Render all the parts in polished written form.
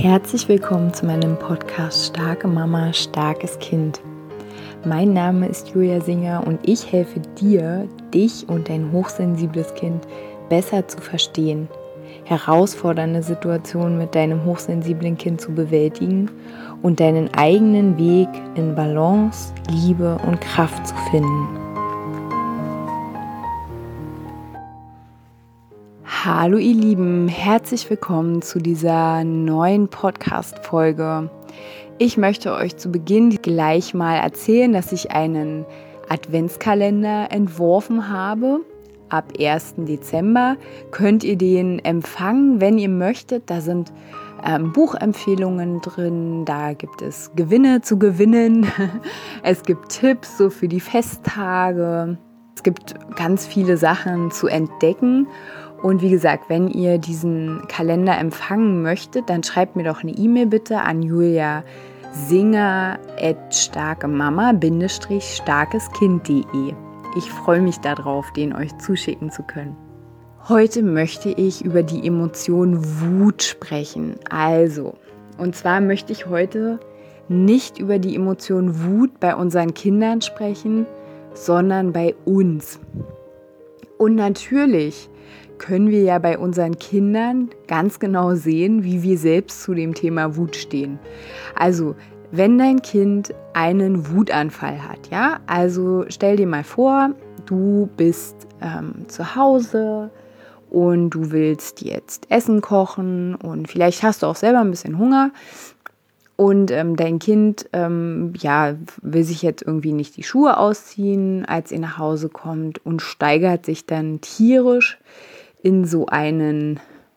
Herzlich willkommen zu meinem Podcast Starke Mama, starkes Kind. Mein Name ist Julia Singer und ich helfe dir, dich und dein hochsensibles Kind besser zu verstehen, herausfordernde Situationen mit deinem hochsensiblen Kind zu bewältigen und deinen eigenen Weg in Balance, Liebe und Kraft zu finden. Hallo ihr Lieben, herzlich willkommen zu dieser neuen Podcast-Folge. Ich möchte euch zu Beginn gleich mal erzählen, dass ich einen Adventskalender entworfen habe. Ab 1. Dezember könnt ihr den empfangen, wenn ihr möchtet. Da sind Buchempfehlungen drin, da gibt es Gewinne zu gewinnen, es gibt Tipps so für die Festtage, es gibt ganz viele Sachen zu entdecken. Und wie gesagt, wenn ihr diesen Kalender empfangen möchtet, dann schreibt mir doch eine E-Mail bitte an juliasinger@starkemama-starkeskind.de. Ich freue mich darauf, den euch zuschicken zu können. Heute möchte ich über die Emotion Wut sprechen. Und zwar möchte ich heute nicht über die Emotion Wut bei unseren Kindern sprechen, sondern bei uns. Und natürlich können wir ja bei unseren Kindern ganz genau sehen, wie wir selbst zu dem Thema Wut stehen. Also, wenn dein Kind einen Wutanfall hat, ja, also stell dir mal vor, du bist zu Hause und du willst jetzt Essen kochen und vielleicht hast du auch selber ein bisschen Hunger und dein Kind will sich jetzt irgendwie nicht die Schuhe ausziehen, als ihr nach Hause kommt und steigert sich dann tierisch in so einen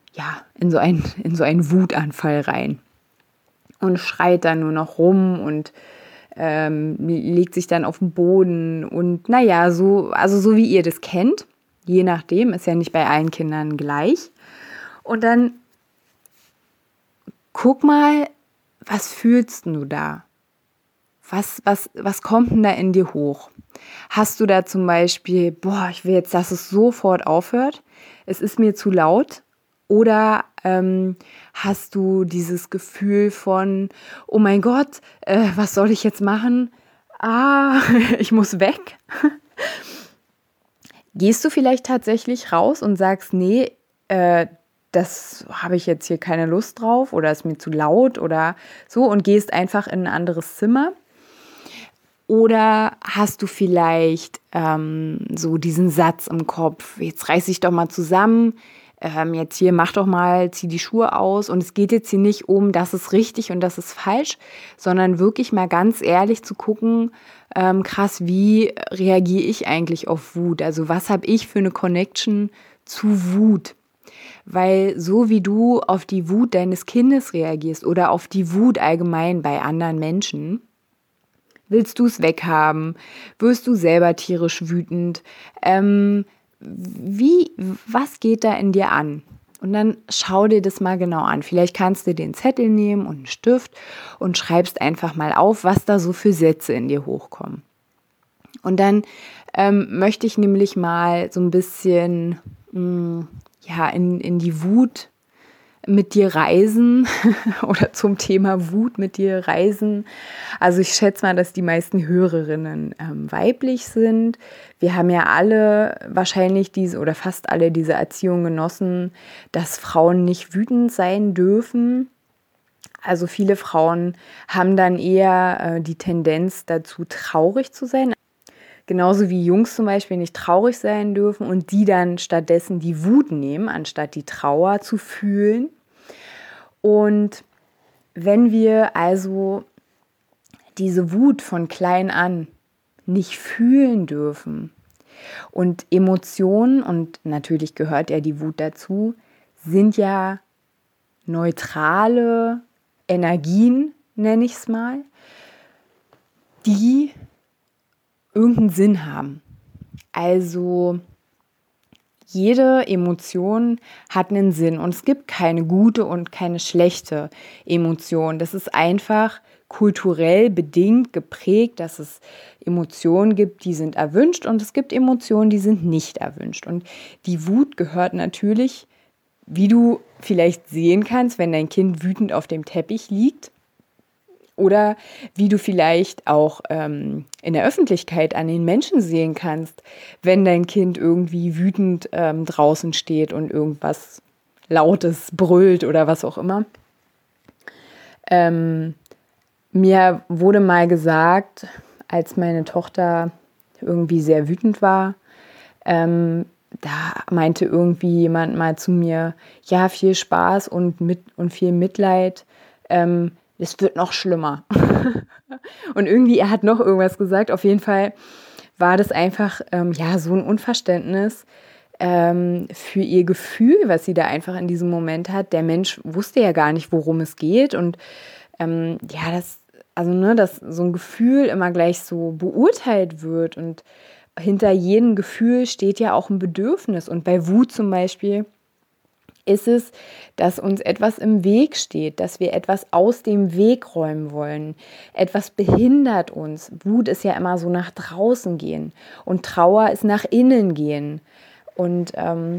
Wutanfall rein und schreit dann nur noch rum und legt sich dann auf den Boden und so wie ihr das kennt, je nachdem, ist ja nicht bei allen Kindern gleich. Und dann guck mal, was fühlst du da? Was kommt denn da in dir hoch? Hast du da zum Beispiel, ich will jetzt, dass es sofort aufhört, es ist mir zu laut? Oder hast du dieses Gefühl von, oh mein Gott, was soll ich jetzt machen? Ich muss weg. Gehst du vielleicht tatsächlich raus und sagst, nee, das habe ich jetzt hier keine Lust drauf oder ist mir zu laut oder so und gehst einfach in ein anderes Zimmer? Oder hast du vielleicht so diesen Satz im Kopf, jetzt reiß dich doch mal zusammen, jetzt hier mach doch mal, zieh die Schuhe aus. Und es geht jetzt hier nicht um, das ist richtig und das ist falsch, sondern wirklich mal ganz ehrlich zu gucken, krass, wie reagiere ich eigentlich auf Wut? Also was habe ich für eine Connection zu Wut? Weil so wie du auf die Wut deines Kindes reagierst oder auf die Wut allgemein bei anderen Menschen, willst du es weghaben? Wirst du selber tierisch wütend? Was geht da in dir an? Und dann schau dir das mal genau an. Vielleicht kannst du den Zettel nehmen und einen Stift und schreibst einfach mal auf, was da so für Sätze in dir hochkommen. Und dann möchte ich nämlich mal so ein bisschen in die Wut mit dir reisen oder zum Thema Wut mit dir reisen. Also ich schätze mal, dass die meisten Hörerinnen weiblich sind. Wir haben ja alle wahrscheinlich fast alle diese Erziehung genossen, dass Frauen nicht wütend sein dürfen. Also viele Frauen haben dann eher die Tendenz dazu, traurig zu sein. Genauso wie Jungs zum Beispiel nicht traurig sein dürfen und die dann stattdessen die Wut nehmen, anstatt die Trauer zu fühlen. Und wenn wir also diese Wut von klein an nicht fühlen dürfen und Emotionen, und natürlich gehört ja die Wut dazu, sind ja neutrale Energien, nenne ich es mal, die irgendeinen Sinn haben. Also jede Emotion hat einen Sinn und es gibt keine gute und keine schlechte Emotion. Das ist einfach kulturell bedingt geprägt, dass es Emotionen gibt, die sind erwünscht und es gibt Emotionen, die sind nicht erwünscht. Und die Wut gehört natürlich wie du vielleicht sehen kannst, wenn dein Kind wütend auf dem Teppich liegt oder wie du vielleicht auch in der Öffentlichkeit an den Menschen sehen kannst, wenn dein Kind irgendwie wütend draußen steht und irgendwas Lautes brüllt oder was auch immer. Mir wurde mal gesagt, als meine Tochter irgendwie sehr wütend war, da meinte irgendwie jemand mal zu mir, ja, viel Spaß und viel Mitleid, es wird noch schlimmer. Und irgendwie, er hat noch irgendwas gesagt. Auf jeden Fall war das einfach, so ein Unverständnis für ihr Gefühl, was sie da einfach in diesem Moment hat. Der Mensch wusste ja gar nicht, worum es geht. Und dass so ein Gefühl immer gleich so beurteilt wird und hinter jedem Gefühl steht ja auch ein Bedürfnis. Und bei Wut zum Beispiel ist es, dass uns etwas im Weg steht, dass wir etwas aus dem Weg räumen wollen. Etwas behindert uns. Wut ist ja immer so nach draußen gehen und Trauer ist nach innen gehen. Und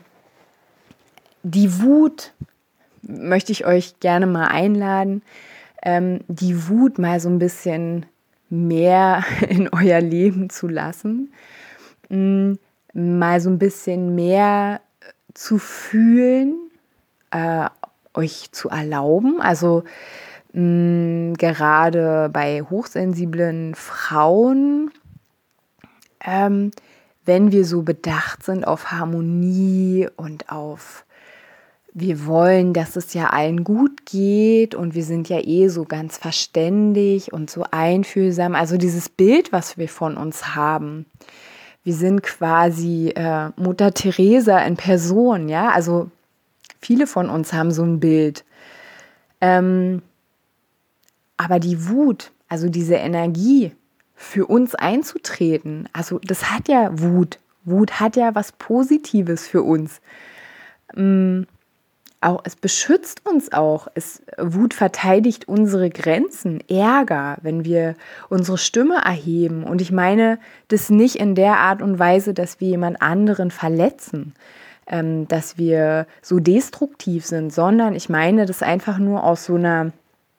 die Wut möchte ich euch gerne mal einladen, die Wut mal so ein bisschen mehr in euer Leben zu lassen, mal so ein bisschen mehr zu fühlen, euch zu erlauben. Also gerade bei hochsensiblen Frauen, wenn wir so bedacht sind auf Harmonie und auf, wir wollen, dass es ja allen gut geht und wir sind ja so ganz verständig und so einfühlsam. Also dieses Bild, was wir von uns haben. Wir sind quasi Mutter Teresa in Person, ja. Also viele von uns haben so ein Bild. Aber die Wut, also diese Energie, für uns einzutreten, also das hat ja Wut. Wut hat ja was Positives für uns. Auch, es beschützt uns auch. Wut verteidigt unsere Grenzen. Ärger, wenn wir unsere Stimme erheben. Und ich meine das nicht in der Art und Weise, dass wir jemand anderen verletzen, dass wir so destruktiv sind, sondern ich meine das einfach nur aus so einer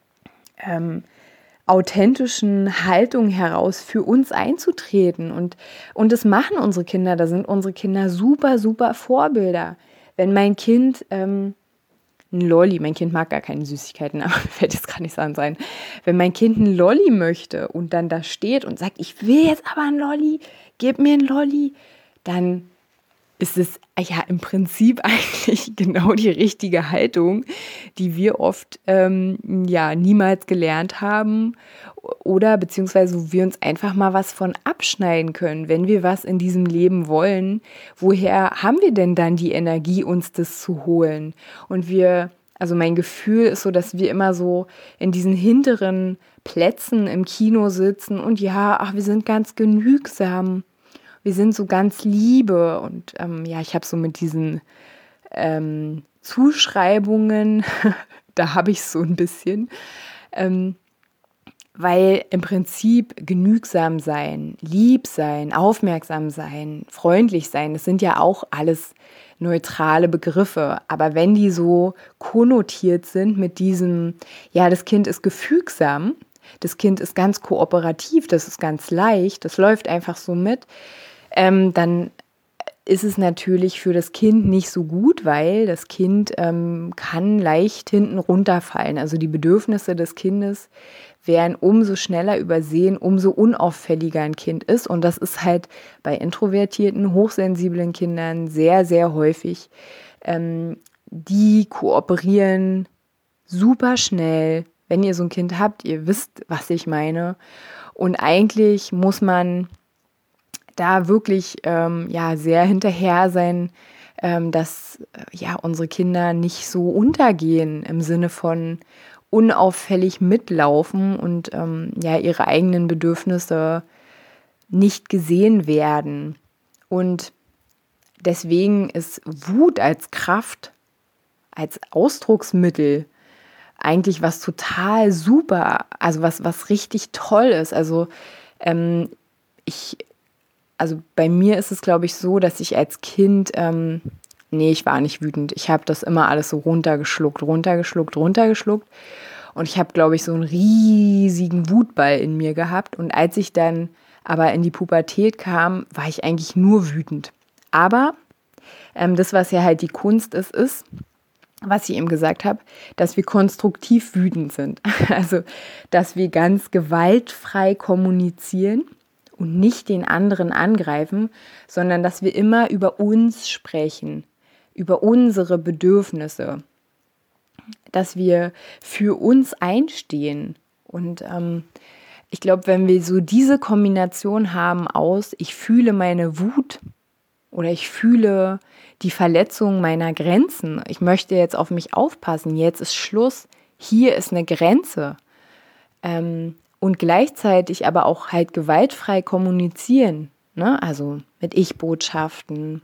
authentischen Haltung heraus für uns einzutreten. Und das machen unsere Kinder. Da sind unsere Kinder super, super Vorbilder. Wenn mein Kind ein Lolli, mein Kind mag gar keine Süßigkeiten, aber mir fällt jetzt gerade nicht so an sein. Wenn mein Kind ein Lolli möchte und dann da steht und sagt, ich will jetzt aber ein Lolli, gib mir ein Lolli, dann ist es ja im Prinzip eigentlich genau die richtige Haltung, die wir oft niemals gelernt haben oder beziehungsweise wo wir uns einfach mal was von abschneiden können. Wenn wir was in diesem Leben wollen, woher haben wir denn dann die Energie, uns das zu holen? Und also mein Gefühl ist so, dass wir immer so in diesen hinteren Plätzen im Kino sitzen und wir sind ganz genügsam. Wir sind so ganz Liebe und ich habe so mit diesen Zuschreibungen, da habe ich so ein bisschen, weil im Prinzip genügsam sein, lieb sein, aufmerksam sein, freundlich sein, das sind ja auch alles neutrale Begriffe. Aber wenn die so konnotiert sind mit diesem, das Kind ist gefügsam, das Kind ist ganz kooperativ, das ist ganz leicht, das läuft einfach so mit, dann ist es natürlich für das Kind nicht so gut, weil das Kind kann leicht hinten runterfallen. Also die Bedürfnisse des Kindes werden umso schneller übersehen, umso unauffälliger ein Kind ist. Und das ist halt bei introvertierten, hochsensiblen Kindern sehr, sehr häufig. Die kooperieren super schnell. Wenn ihr so ein Kind habt, ihr wisst, was ich meine. Und eigentlich muss man da wirklich sehr hinterher sein, dass unsere Kinder nicht so untergehen im Sinne von unauffällig mitlaufen und ihre eigenen Bedürfnisse nicht gesehen werden. Und deswegen ist Wut als Kraft, als Ausdrucksmittel eigentlich was total super, also was richtig toll ist. Also bei mir ist es, glaube ich, so, dass ich als Kind Nee, ich war nicht wütend. Ich habe das immer alles so runtergeschluckt. Und ich habe, glaube ich, so einen riesigen Wutball in mir gehabt. Und als ich dann aber in die Pubertät kam, war ich eigentlich nur wütend. Aber das, was ja halt die Kunst ist, was ich eben gesagt habe, dass wir konstruktiv wütend sind. Also, dass wir ganz gewaltfrei kommunizieren und nicht den anderen angreifen, sondern dass wir immer über uns sprechen, über unsere Bedürfnisse, dass wir für uns einstehen. Und ich glaube, wenn wir so diese Kombination haben aus, ich fühle meine Wut oder ich fühle die Verletzung meiner Grenzen, ich möchte jetzt auf mich aufpassen, jetzt ist Schluss, hier ist eine Grenze. Und gleichzeitig aber auch halt gewaltfrei kommunizieren, ne? Also mit Ich-Botschaften,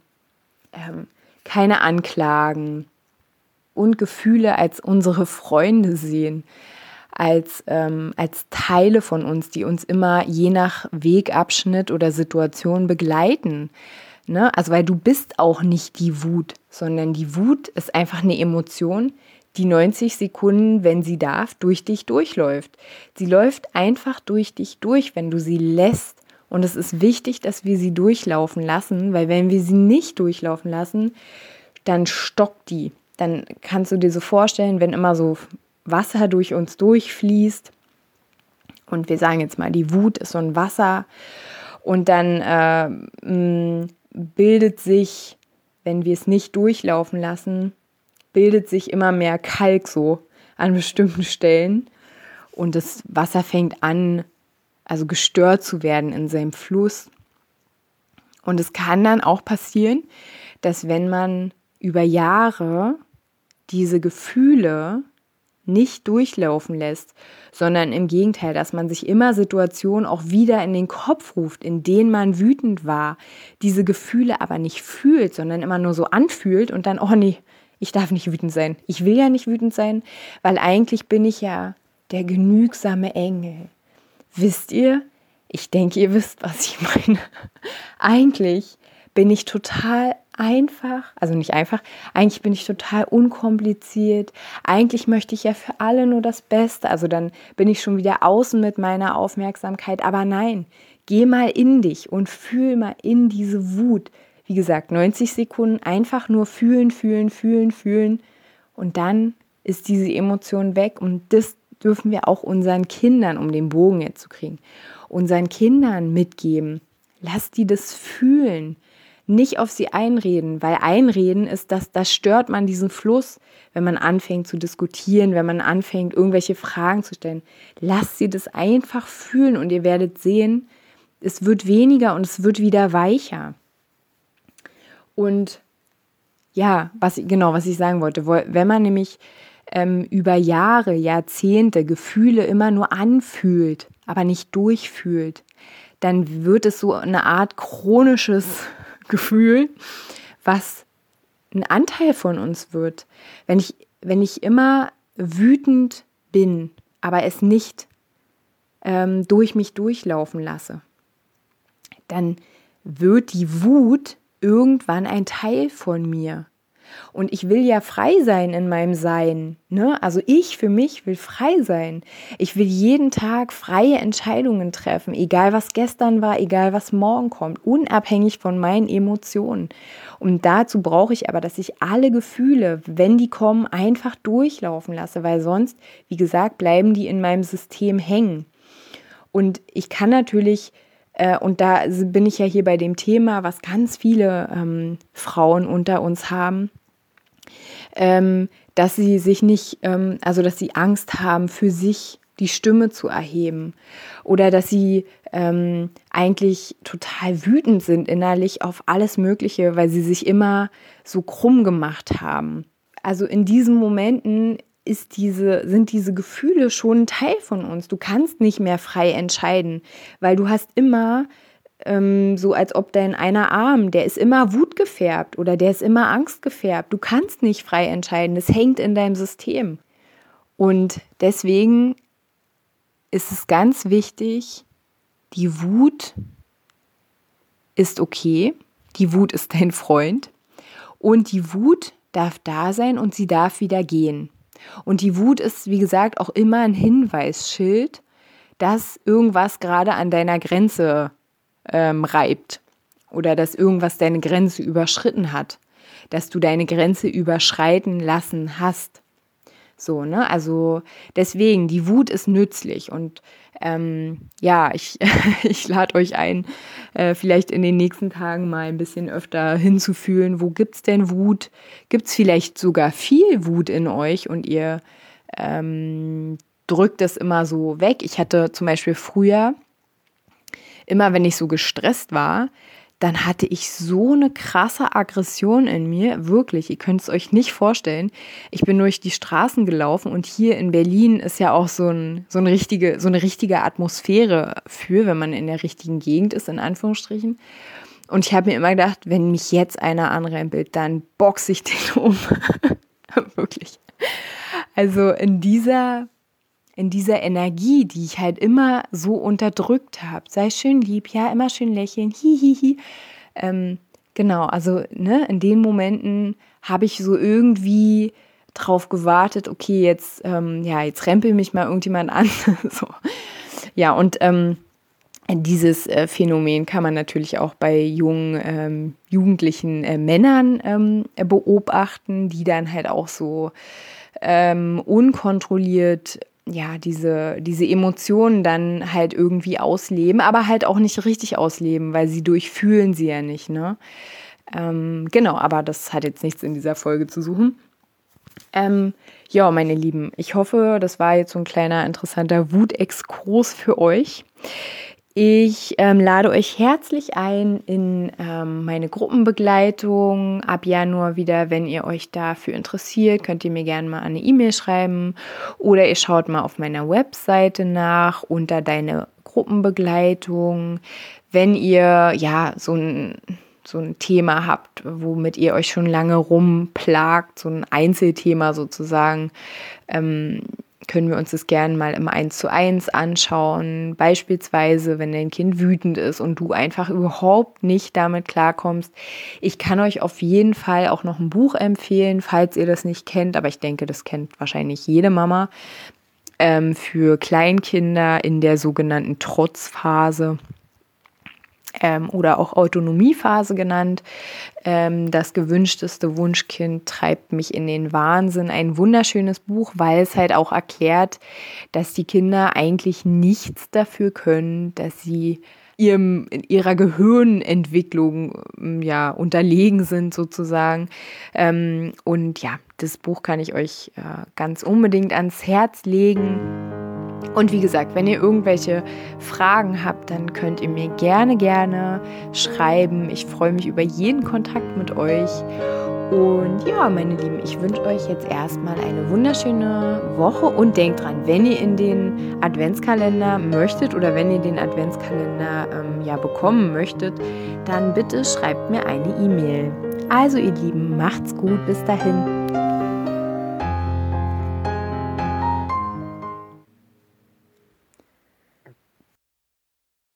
keine Anklagen und Gefühle als unsere Freunde sehen, als Teile von uns, die uns immer je nach Wegabschnitt oder Situation begleiten. Ne? Also weil du bist auch nicht die Wut, sondern die Wut ist einfach eine Emotion, die 90 Sekunden, wenn sie darf, durch dich durchläuft. Sie läuft einfach durch dich durch, wenn du sie lässt. Und es ist wichtig, dass wir sie durchlaufen lassen, weil wenn wir sie nicht durchlaufen lassen, dann stockt die. Dann kannst du dir so vorstellen, wenn immer so Wasser durch uns durchfließt und wir sagen jetzt mal, die Wut ist so ein Wasser und dann bildet sich, wenn wir es nicht durchlaufen lassen, bildet sich immer mehr Kalk so an bestimmten Stellen und das Wasser fängt an, also gestört zu werden in seinem Fluss. Und es kann dann auch passieren, dass wenn man über Jahre diese Gefühle nicht durchlaufen lässt, sondern im Gegenteil, dass man sich immer Situationen auch wieder in den Kopf ruft, in denen man wütend war, diese Gefühle aber nicht fühlt, sondern immer nur so anfühlt und dann, oh nee, ich darf nicht wütend sein. Ich will ja nicht wütend sein, weil eigentlich bin ich ja der genügsame Engel. Wisst ihr? Ich denke, ihr wisst, was ich meine. Eigentlich bin ich total einfach, also nicht einfach, eigentlich bin ich total unkompliziert. Eigentlich möchte ich ja für alle nur das Beste. Also dann bin ich schon wieder außen mit meiner Aufmerksamkeit. Aber nein, geh mal in dich und fühl mal in diese Wut. Wie gesagt, 90 Sekunden einfach nur fühlen. Und dann ist diese Emotion weg. Und das dürfen wir auch unseren Kindern, um den Bogen jetzt zu kriegen, unseren Kindern mitgeben. Lass die das fühlen. Nicht auf sie einreden, weil einreden ist, dass das stört man diesen Fluss, wenn man anfängt zu diskutieren, wenn man anfängt, irgendwelche Fragen zu stellen. Lasst sie das einfach fühlen und ihr werdet sehen, es wird weniger und es wird wieder weicher. Und ja, was ich sagen wollte, wenn man nämlich über Jahre, Jahrzehnte Gefühle immer nur anfühlt, aber nicht durchfühlt, dann wird es so eine Art chronisches Gefühl, was ein Anteil von uns wird. Wenn ich immer wütend bin, aber es nicht durch mich durchlaufen lasse, dann wird die Wut irgendwann ein Teil von mir. Und ich will ja frei sein in meinem Sein, ne? Also ich für mich will frei sein. Ich will jeden Tag freie Entscheidungen treffen, egal was gestern war, egal was morgen kommt, unabhängig von meinen Emotionen. Und dazu brauche ich aber, dass ich alle Gefühle, wenn die kommen, einfach durchlaufen lasse, weil sonst, wie gesagt, bleiben die in meinem System hängen. Und ich kann natürlich, und da bin ich ja hier bei dem Thema, was ganz viele Frauen unter uns haben, dass sie sich nicht, also dass sie Angst haben, für sich die Stimme zu erheben oder dass sie eigentlich total wütend sind innerlich auf alles Mögliche, weil sie sich immer so krumm gemacht haben. Also in diesen Momenten sind diese Gefühle schon ein Teil von uns. Du kannst nicht mehr frei entscheiden, weil du hast immer so, als ob dein einer Arm, der ist immer wutgefärbt oder der ist immer angstgefärbt. Du kannst nicht frei entscheiden, das hängt in deinem System. Und deswegen ist es ganz wichtig, die Wut ist okay, die Wut ist dein Freund Und die Wut darf da sein und sie darf wieder gehen. Und die Wut ist, wie gesagt, auch immer ein Hinweisschild, dass irgendwas gerade an deiner Grenze reibt oder dass irgendwas deine Grenze überschritten hat, dass du deine Grenze überschreiten lassen hast. So, ne? Also deswegen, die Wut ist nützlich und ich lade euch ein, vielleicht in den nächsten Tagen mal ein bisschen öfter hinzufühlen, wo gibt's denn Wut? Gibt's vielleicht sogar viel Wut in euch und ihr drückt es immer so weg? Ich hatte zum Beispiel früher, immer wenn ich so gestresst war, dann hatte ich so eine krasse Aggression in mir, wirklich, ihr könnt es euch nicht vorstellen. Ich bin durch die Straßen gelaufen und hier in Berlin ist ja auch so eine richtige Atmosphäre für, wenn man in der richtigen Gegend ist, in Anführungsstrichen. Und ich habe mir immer gedacht, wenn mich jetzt einer anrempelt, dann boxe ich den um. Wirklich. Also in dieser Energie, die ich halt immer so unterdrückt habe. Sei schön lieb, ja, immer schön lächeln, hihihi. Genau, also in den Momenten habe ich so irgendwie drauf gewartet, okay, jetzt rempel mich mal irgendjemand an. So. Ja, und dieses Phänomen kann man natürlich auch bei jungen, jugendlichen Männern beobachten, die dann halt auch so unkontrolliert diese Emotionen dann halt irgendwie ausleben, aber halt auch nicht richtig ausleben, weil sie durchfühlen sie ja nicht, ne? Genau, aber das hat jetzt nichts in dieser Folge zu suchen. Meine Lieben, ich hoffe, das war jetzt so ein kleiner interessanter Wutexkurs für euch. Ich lade euch herzlich ein in meine Gruppenbegleitung ab Januar wieder. Wenn ihr euch dafür interessiert, könnt ihr mir gerne mal eine E-Mail schreiben oder ihr schaut mal auf meiner Webseite nach unter deine Gruppenbegleitung. Wenn ihr so ein Thema habt, womit ihr euch schon lange rumplagt, so ein Einzelthema sozusagen, können wir uns das gerne mal im 1:1 anschauen. Beispielsweise, wenn dein Kind wütend ist und du einfach überhaupt nicht damit klarkommst. Ich kann euch auf jeden Fall auch noch ein Buch empfehlen, falls ihr das nicht kennt, aber ich denke, das kennt wahrscheinlich jede Mama, für Kleinkinder in der sogenannten Trotzphase. Oder auch Autonomiephase genannt. Das gewünschteste Wunschkind treibt mich in den Wahnsinn. Ein wunderschönes Buch, weil es halt auch erklärt, dass die Kinder eigentlich nichts dafür können, dass sie ihrer Gehirnentwicklung unterlegen sind sozusagen. Das Buch kann ich euch ganz unbedingt ans Herz legen. Und wie gesagt, wenn ihr irgendwelche Fragen habt, dann könnt ihr mir gerne schreiben. Ich freue mich über jeden Kontakt mit euch. Und ja, meine Lieben, ich wünsche euch jetzt erstmal eine wunderschöne Woche und denkt dran, wenn ihr in den Adventskalender möchtet oder wenn ihr den Adventskalender bekommen möchtet, dann bitte schreibt mir eine E-Mail. Also ihr Lieben, macht's gut, bis dahin.